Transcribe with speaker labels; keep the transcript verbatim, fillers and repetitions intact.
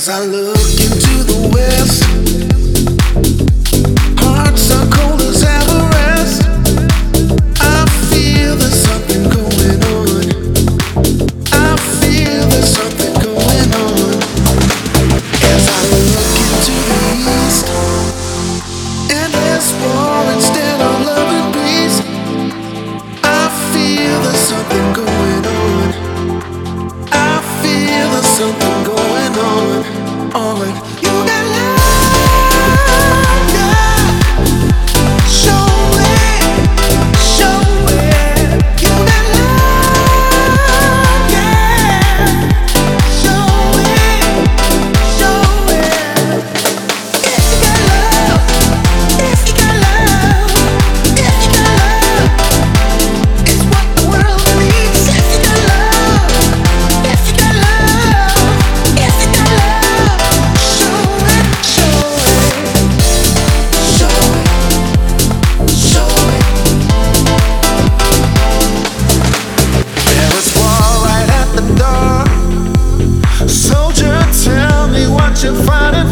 Speaker 1: As I look into the west, hearts are cold as Everest. I feel there's something going on. I feel there's something going on. As I look into the east, endless war instead of love and peace. I feel there's something going on. I feel there's something going on. On you got love, yeah. Show it, show it. You got love, yeah. Show it, show it. If you got love, if you got love, if you got love, it's what the world needs. If you got love, if you got love, if you got love, show it, show it, show it, show it. There is war right at the door. Soldier, tell me what you're fighting